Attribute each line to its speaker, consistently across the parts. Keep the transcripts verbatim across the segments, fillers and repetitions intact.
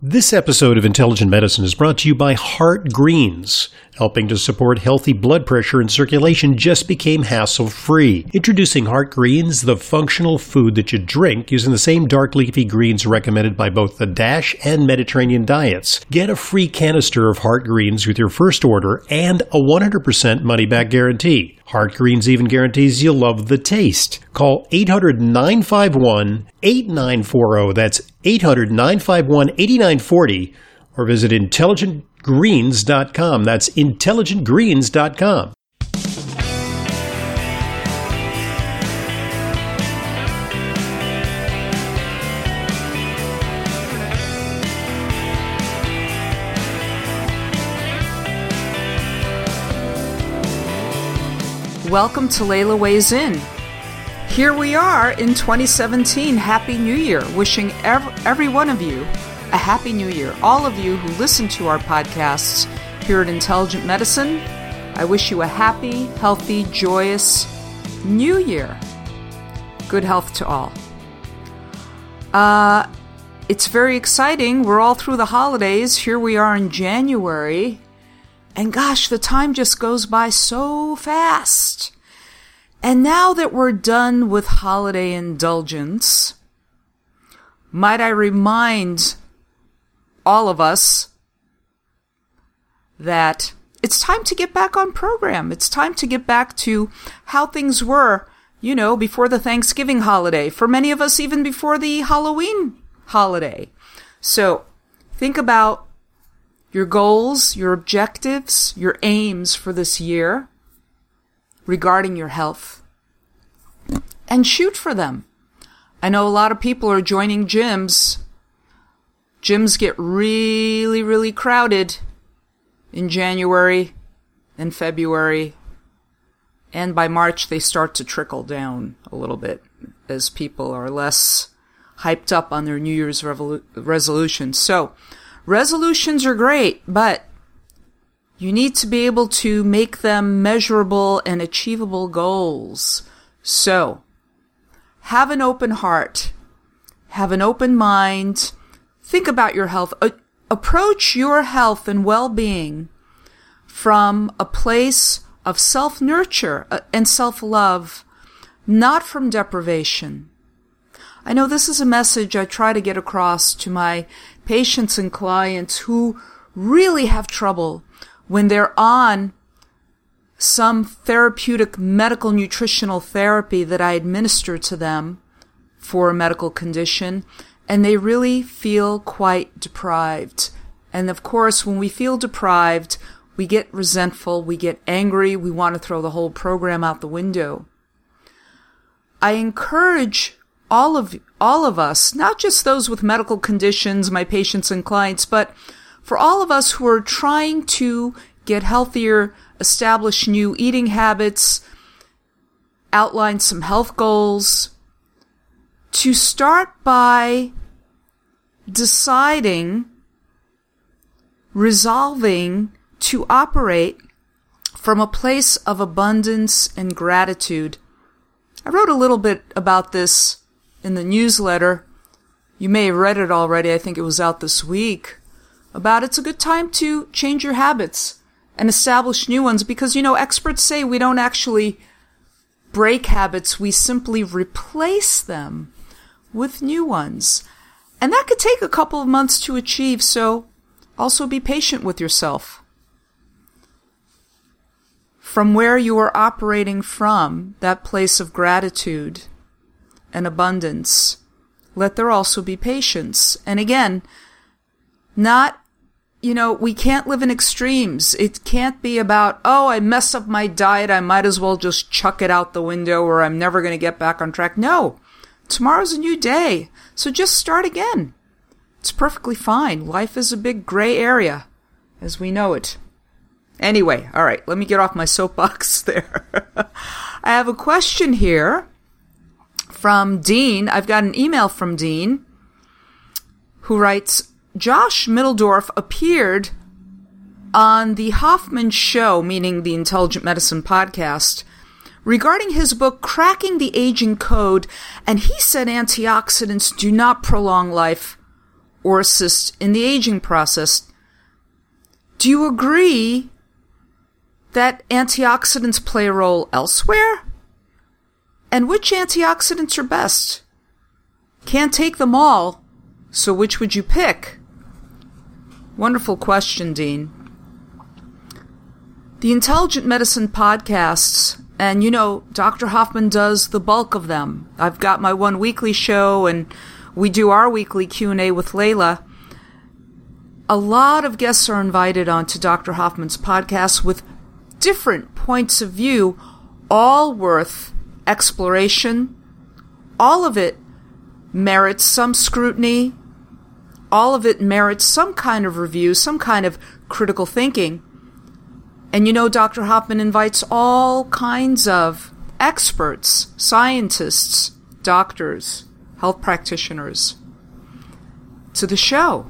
Speaker 1: This episode of Intelligent Medicine is brought to you by Heart Greens. Helping to support healthy blood pressure and circulation just became hassle-free. Introducing Heart Greens, the functional food that you drink using the same dark leafy greens recommended by both the DASH and Mediterranean diets. Get a free canister of Heart Greens with your first order and a one hundred percent money-back guarantee. Heart Greens even guarantees you'll love the taste. Call eight hundred, nine five one, eight nine four zero. That's eight hundred, nine five one, eight nine four zero. Or visit intelligent greens dot com. That's intelligent greens dot com.
Speaker 2: Welcome to Layla Weighs In. Here we are in twenty seventeen. Happy New Year. Wishing every, every one of you a Happy New Year. All of you who listen to our podcasts here at Intelligent Medicine, I wish you a happy, healthy, joyous New Year. Good health to all. Uh, it's very exciting. We're all through the holidays. Here we are in January. And gosh, the time just goes by so fast. And now that we're done with holiday indulgence, might I remind all of us that it's time to get back on program. It's time to get back to how things were, you know, before the Thanksgiving holiday. For many of us, even before the Halloween holiday. So think about your goals, your objectives, your aims for this year regarding your health, and shoot for them. I know a lot of people are joining gyms. Gyms get really, really crowded in January and February, and by March they start to trickle down a little bit as people are less hyped up on their New Year's revolu- resolutions. So, resolutions are great, but you need to be able to make them measurable and achievable goals. So, have an open heart. Have an open mind. Think about your health. A- approach your health and well-being from a place of self-nurture and self-love, not from deprivation. I know this is a message I try to get across to my patients and clients who really have trouble when they're on some therapeutic medical nutritional therapy that I administer to them for a medical condition, and they really feel quite deprived. And of course, when we feel deprived, we get resentful, we get angry, we want to throw the whole program out the window. I encourage all of all of us, not just those with medical conditions, my patients and clients, but for all of us who are trying to get healthier, establish new eating habits, outline some health goals, to start by deciding, resolving to operate from a place of abundance and gratitude. I wrote a little bit about this in the newsletter. You may have read it already. I think it was out this week. About it's a good time to change your habits and establish new ones because, you know, experts say we don't actually break habits. We simply replace them with new ones. And that could take a couple of months to achieve, so also be patient with yourself. From where you are operating from, that place of gratitude and abundance, let there also be patience. And again, not, you know, we can't live in extremes. It can't be about, oh, I messed up my diet, I might as well just chuck it out the window or I'm never going to get back on track. No, tomorrow's a new day, so just start again. It's perfectly fine. Life is a big gray area, as we know it. Anyway, all right, let me get off my soapbox there. I have a question here from Dean. I've got an email from Dean who writes, Josh Middledorf appeared on the Hoffman Show, meaning the Intelligent Medicine podcast, regarding his book, Cracking the Aging Code, and he said antioxidants do not prolong life. or assist in the aging process. Do you agree that antioxidants play a role elsewhere? And which antioxidants are best? Can't take them all, so which would you pick? Wonderful question, Dean. The Intelligent Medicine podcasts, and you know, Doctor Hoffman does the bulk of them. I've got my one weekly show, and we do our weekly Q and A with Layla. A lot of guests are invited onto Doctor Hoffman's podcast with different points of view, all worth exploration. All of it merits some scrutiny. All of it merits some kind of review, some kind of critical thinking. And you know, Doctor Hoffman invites all kinds of experts, scientists, doctors, health practitioners to the show.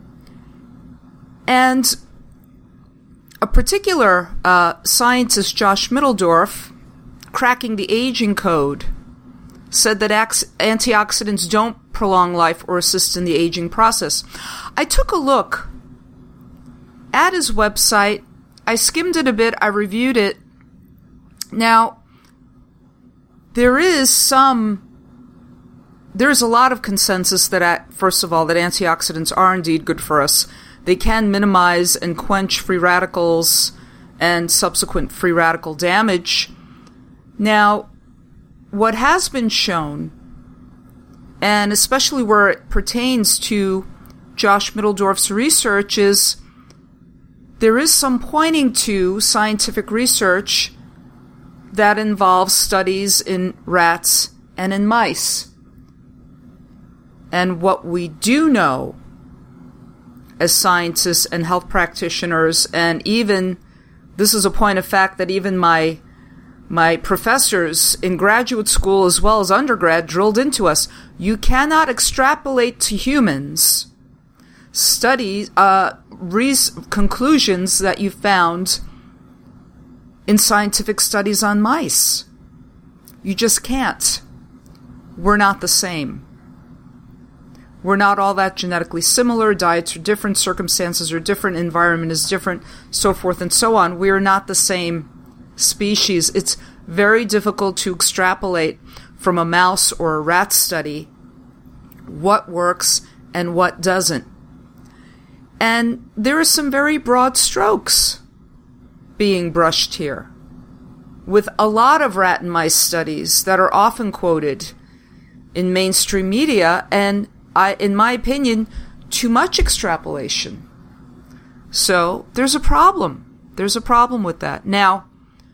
Speaker 2: And a particular uh, scientist, Josh Middledorf, cracking the aging code, said that ax- antioxidants don't prolong life or assist in the aging process. I took a look at his website. I skimmed it a bit. I reviewed it. Now, there is some, there's a lot of consensus that, first of all, that antioxidants are indeed good for us. They can minimize and quench free radicals and subsequent free radical damage. Now, what has been shown, and especially where it pertains to Josh Middledorf's research, is there is some pointing to scientific research that involves studies in rats and in mice. And what we do know as scientists and health practitioners, and even, this is a point of fact that even my my professors in graduate school as well as undergrad drilled into us, you cannot extrapolate to humans studies, uh, res- conclusions that you found in scientific studies on mice. You just can't. We're not the same. We're not all that genetically similar. Diets are different. Circumstances are different. Environment is different. So forth and so on. We are not the same species. It's very difficult to extrapolate from a mouse or a rat study what works and what doesn't. And there are some very broad strokes being brushed here, with a lot of rat and mice studies that are often quoted in mainstream media, and I, in my opinion, too much extrapolation. So there's a problem. There's a problem with that. Now,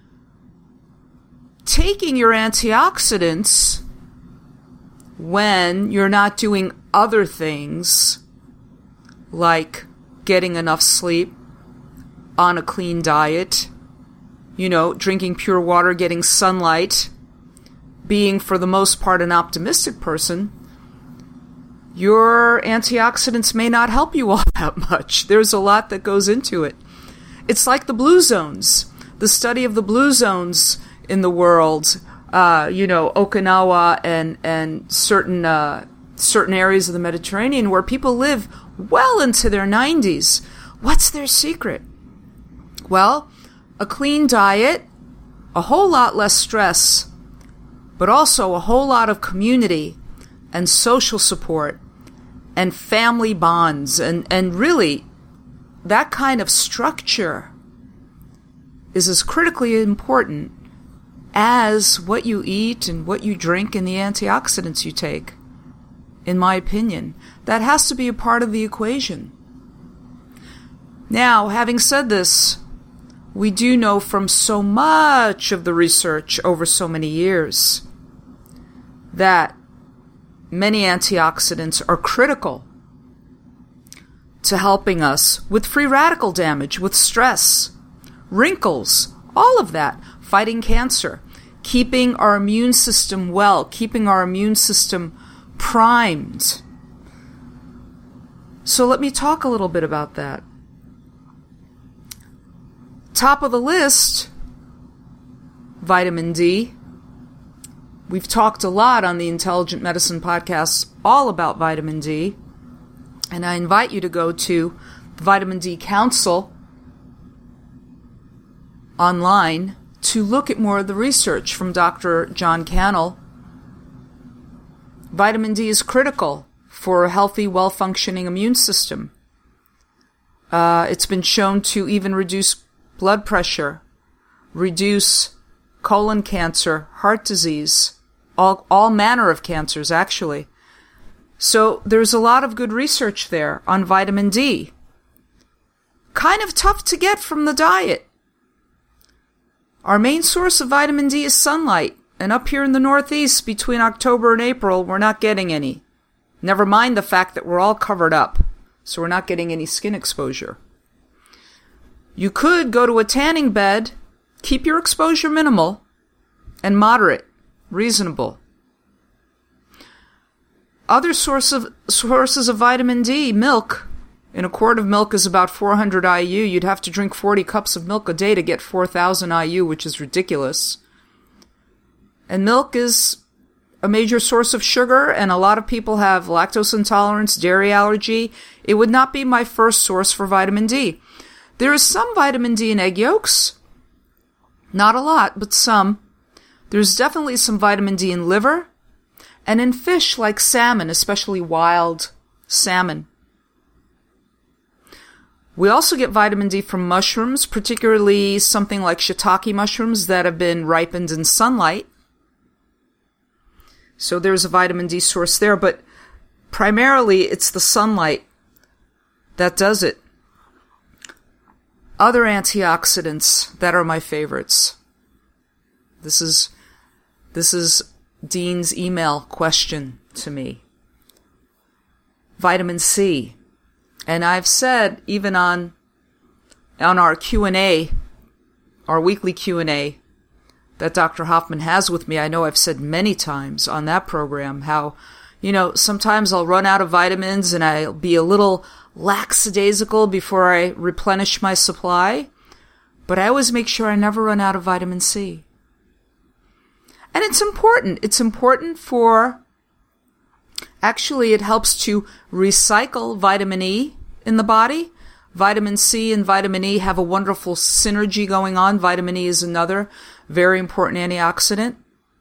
Speaker 2: taking your antioxidants when you're not doing other things like getting enough sleep, on a clean diet, you know, drinking pure water, getting sunlight, being for the most part an optimistic person, your antioxidants may not help you all that much. There's a lot that goes into it. It's like the blue zones, the study of the blue zones in the world, uh, you know, Okinawa and, and certain, uh, certain areas of the Mediterranean where people live well into their nineties. What's their secret? Well, a clean diet, a whole lot less stress, but also a whole lot of community and social support and family bonds, and, and really that kind of structure is as critically important as what you eat and what you drink and the antioxidants you take, in my opinion. That has to be a part of the equation. Now, having said this, we do know from so much of the research over so many years that many antioxidants are critical to helping us with free radical damage, with stress, wrinkles, all of that, fighting cancer, keeping our immune system well, keeping our immune system primed. So let me talk a little bit about that. Top of the list, vitamin D. We've talked a lot on the Intelligent Medicine podcast all about vitamin D And I invite you to go to the Vitamin D Council online to look at more of the research from Doctor John Cannell. Vitamin D is critical for a healthy, well-functioning immune system. Uh, it's been shown to even reduce blood pressure, reduce colon cancer, heart disease, all, all manner of cancers, actually. So there's a lot of good research there on vitamin D. Kind of tough to get from the diet. Our main source of vitamin D is sunlight, and up here in the Northeast, between October and April, we're not getting any. Never mind the fact that we're all covered up, so we're not getting any skin exposure. You could go to a tanning bed, keep your exposure minimal, and moderate, reasonable. Other source of, sources of vitamin D, milk. In a quart of milk is about four hundred I U. You'd have to drink forty cups of milk a day to get four thousand I U, which is ridiculous. And milk is a major source of sugar, and a lot of people have lactose intolerance, dairy allergy. It would not be my first source for vitamin D. There is some vitamin D in egg yolks. Not a lot, but some. There's definitely some vitamin D in liver, and in fish like salmon, especially wild salmon. We also get vitamin D from mushrooms, particularly something like shiitake mushrooms that have been ripened in sunlight. So there's a vitamin D source there, but primarily it's the sunlight that does it. Other antioxidants that are my favorites. This is, this is Dean's email question to me. Vitamin C. And I've said, even on, on our Q and A, our weekly Q and A, that Doctor Hoffman has with me, I know I've said many times on that program how, you know, sometimes I'll run out of vitamins and I'll be a little lackadaisical before I replenish my supply, but I always make sure I never run out of vitamin C. And it's important. It's important for, actually it helps to recycle vitamin E in the body. Vitamin C and vitamin E have a wonderful synergy going on. Vitamin E is another very important antioxidant.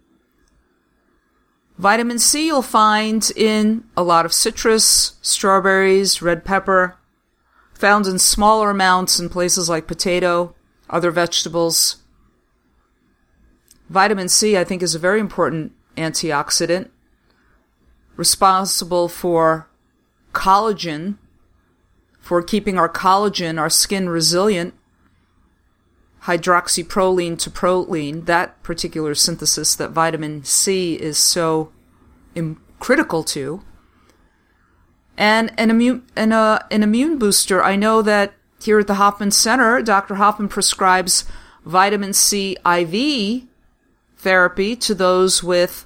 Speaker 2: Vitamin C you'll find in a lot of citrus, strawberries, red pepper, found in smaller amounts in places like potato, other vegetables. Vitamin C, I think, is a very important antioxidant, responsible for collagen, for keeping our collagen, our skin resilient, hydroxyproline to proline, that particular synthesis that vitamin C is so im- critical to. And an immune, and a, an immune booster. I know that here at the Hoffman Center, Doctor Hoffman prescribes vitamin C I V therapy to those with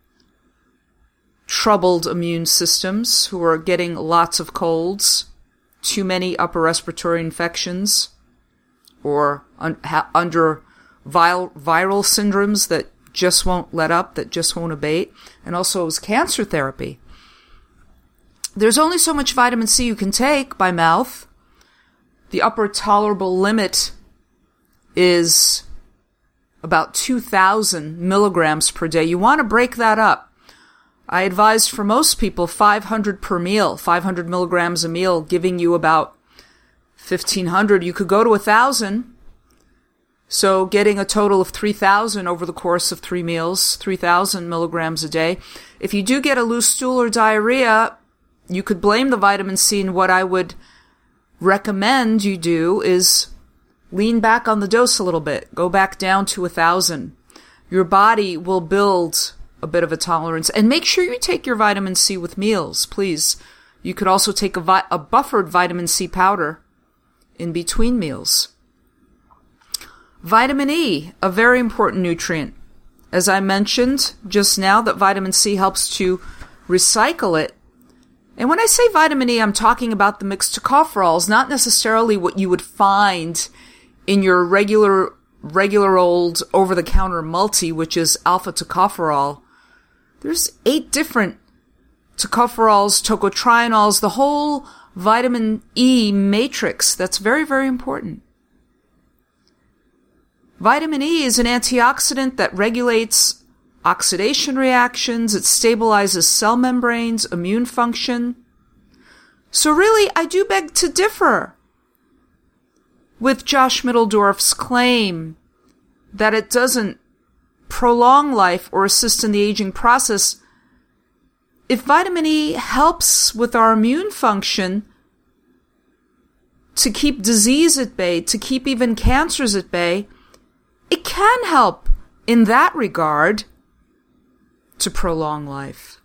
Speaker 2: troubled immune systems who are getting lots of colds, too many upper respiratory infections, or un- ha- under viral, viral syndromes that just won't let up, that just won't abate, and also as cancer therapy. There's only so much vitamin C you can take by mouth. The upper tolerable limit is about two thousand milligrams per day. You want to break that up. I advise for most people five hundred per meal, five hundred milligrams a meal, giving you about fifteen hundred. You could go to one thousand, so getting a total of three thousand over the course of three meals, three thousand milligrams a day. If you do get a loose stool or diarrhea, you could blame the vitamin C, and what I would recommend you do is lean back on the dose a little bit. Go back down to one thousand. Your body will build a bit of a tolerance. And make sure you take your vitamin C with meals, please. You could also take a, vi- a buffered vitamin C powder in between meals. Vitamin E, a very important nutrient. As I mentioned just now, that vitamin C helps to recycle it. And when I say vitamin E, I'm talking about the mixed tocopherols, not necessarily what you would find in your regular, regular old over-the-counter multi, which is alpha tocopherol. There's eight different tocopherols, tocotrienols, the whole vitamin E matrix. That's very, very important. Vitamin E is an antioxidant that regulates oxidation reactions. It stabilizes cell membranes, immune function. So really, I do beg to differ with Josh Mitteldorf's claim that it doesn't prolong life or assist in the aging process. If vitamin E helps with our immune function to keep disease at bay, to keep even cancers at bay, it can help in that regard to prolong life.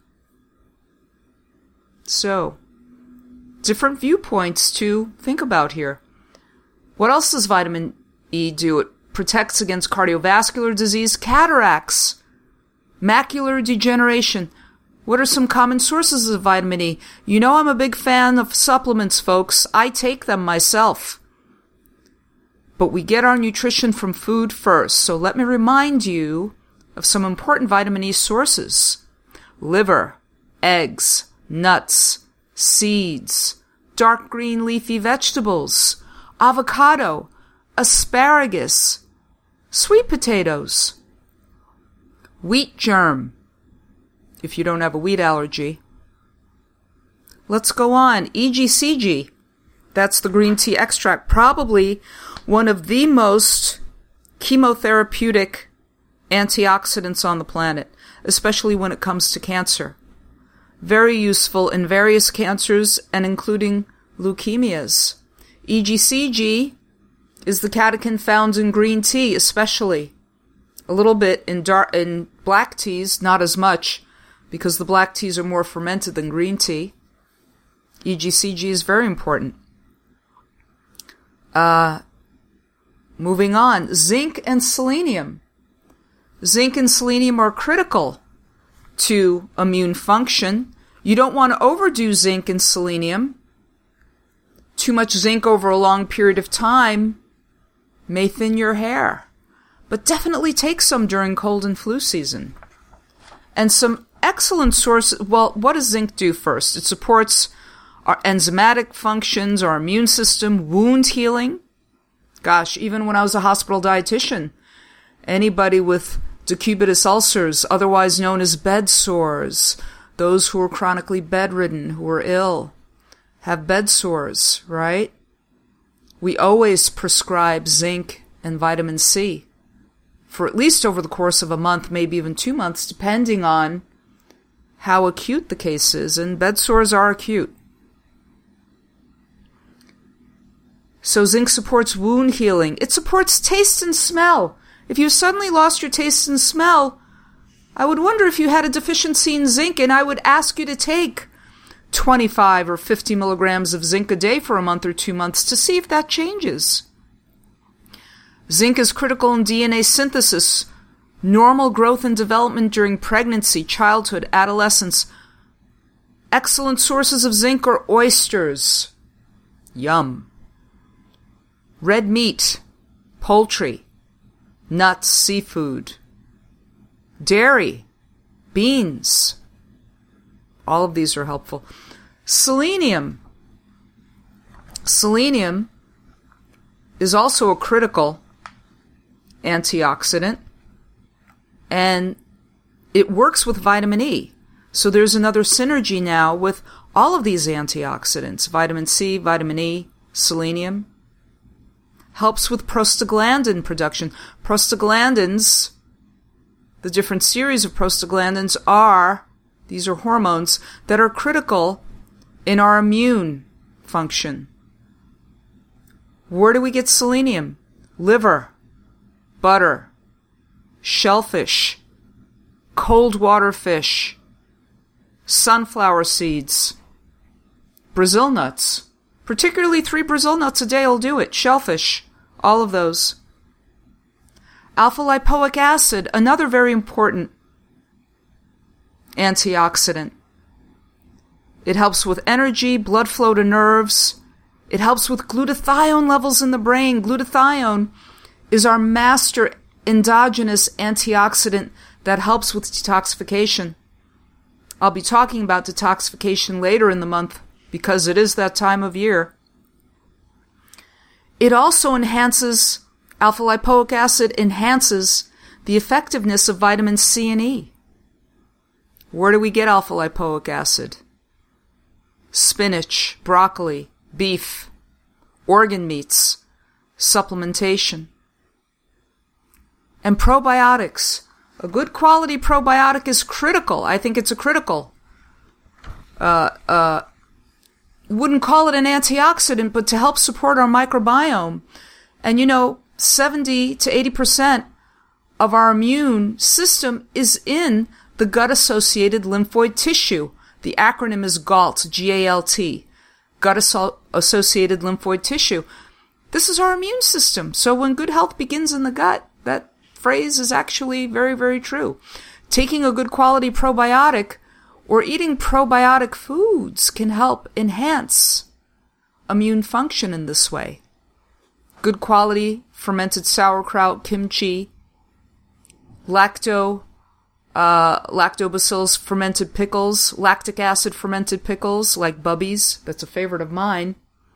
Speaker 2: So, different viewpoints to think about here. What else does vitamin E do? It protects against cardiovascular disease, cataracts, macular degeneration. What are some common sources of vitamin E? You know I'm a big fan of supplements, folks. I take them myself. But we get our nutrition from food first. So let me remind you of some important vitamin E sources. Liver, eggs, nuts, seeds, dark green leafy vegetables, avocado, asparagus, sweet potatoes, wheat germ, if you don't have a wheat allergy. Let's go on. E G C G, that's the green tea extract, probably one of the most chemotherapeutic antioxidants on the planet, especially when it comes to cancer. Very useful in various cancers and including leukemias. E G C G is the catechin found in green tea, especially. A little bit in dark, in black teas, not as much, because the black teas are more fermented than green tea. E G C G is very important. Uh, moving on, zinc and selenium. Zinc and selenium are critical to immune function. You don't want to overdo zinc and selenium. Too much zinc over a long period of time may thin your hair. But definitely take some during cold and flu season. And some excellent sources. Well, what does zinc do first? It supports our enzymatic functions, our immune system, wound healing. Gosh, even when I was a hospital dietitian, anybody with decubitus ulcers, otherwise known as bed sores, those who are chronically bedridden, who are ill, have bed sores, right? We always prescribe zinc and vitamin C for at least over the course of a month, maybe even two months, depending on how acute the case is, and bed sores are acute. So zinc supports wound healing. It supports taste and smell. If you suddenly lost your taste and smell, I would wonder if you had a deficiency in zinc, and I would ask you to take twenty-five or fifty milligrams of zinc a day for a month or two months to see if that changes. Zinc is critical in D N A synthesis, normal growth and development during pregnancy, childhood, adolescence. Excellent sources of zinc are oysters. Yum. Red meat, poultry, nuts, seafood, dairy, beans. All of these are helpful. Selenium. Selenium is also a critical antioxidant, and it works with vitamin E. So there's another synergy now with all of these antioxidants. Vitamin C, vitamin E, selenium. Helps with prostaglandin production. Prostaglandins, the different series of prostaglandins are, these are hormones that are critical in our immune function. Where do we get selenium? Liver, butter, shellfish, cold water fish, sunflower seeds, Brazil nuts. Particularly three Brazil nuts a day will do it. Shellfish, all of those. Alpha-lipoic acid, another very important antioxidant. It helps with energy, blood flow to nerves. It helps with glutathione levels in the brain. Glutathione is our master endogenous antioxidant that helps with detoxification. I'll be talking about detoxification later in the month because it is that time of year. It also enhances, alpha-lipoic acid enhances the effectiveness of vitamins C and E. Where do we get alpha-lipoic acid? Spinach, broccoli, beef, organ meats, supplementation. And probiotics. A good quality probiotic is critical. I think it's a critical. Uh, uh, wouldn't call it an antioxidant, but to help support our microbiome. And you know, seventy to eighty percent of our immune system is in the gut-associated lymphoid tissue. The acronym is GALT, G A L T, gut-associated lymphoid tissue. This is our immune system. So when good health begins in the gut, that phrase is actually very, very true. Taking a good quality probiotic or eating probiotic foods can help enhance immune function in this way. Good quality fermented sauerkraut, kimchi, lacto, uh, lactobacillus fermented pickles, lactic acid fermented pickles like Bubby's. That's a favorite of mine.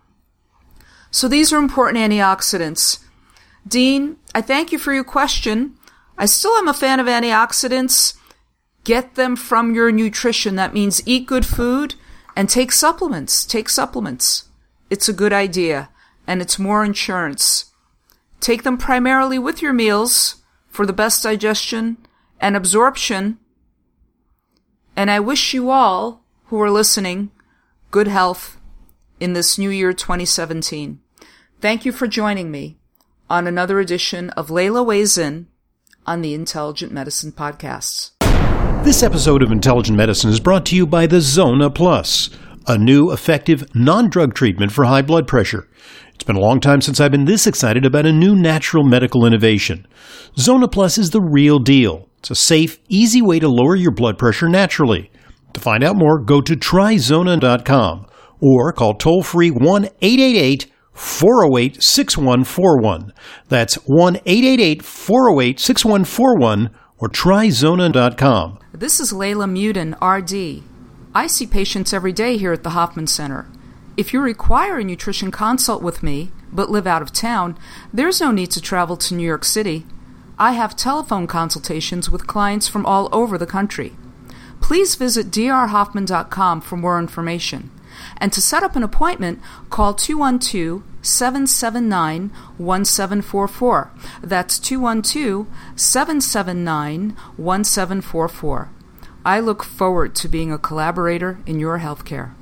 Speaker 2: So these are important antioxidants. Dean, I thank you for your question. I still am a fan of antioxidants. Get them from your nutrition. That means eat good food and take supplements. Take supplements. It's a good idea, and it's more insurance. Take them primarily with your meals for the best digestion and absorption. And I wish you all who are listening good health in this new year twenty seventeen. Thank you for joining me on another edition of Layla Weighs In on the Intelligent Medicine Podcasts.
Speaker 1: This episode of Intelligent Medicine is brought to you by the Zona Plus, a new, effective, non-drug treatment for high blood pressure. It's been a long time since I've been this excited about a new natural medical innovation. Zona Plus is the real deal. It's a safe, easy way to lower your blood pressure naturally. To find out more, go to try zona dot com or call toll-free one eight eight eight, four oh eight, six one four one. That's one eight eight eight, four oh eight, six one four one or try zona dot com.
Speaker 2: This is Layla Muden, R D. I see patients every day here at the Hoffman Center. If you require a nutrition consult with me, but live out of town, there's no need to travel to New York City. I have telephone consultations with clients from all over the country. Please visit d r hoffman dot com for more information. And to set up an appointment, call two one two, seven seven nine, one seven four four. That's two one two, seven seven nine, one seven four four. I look forward to being a collaborator in your healthcare.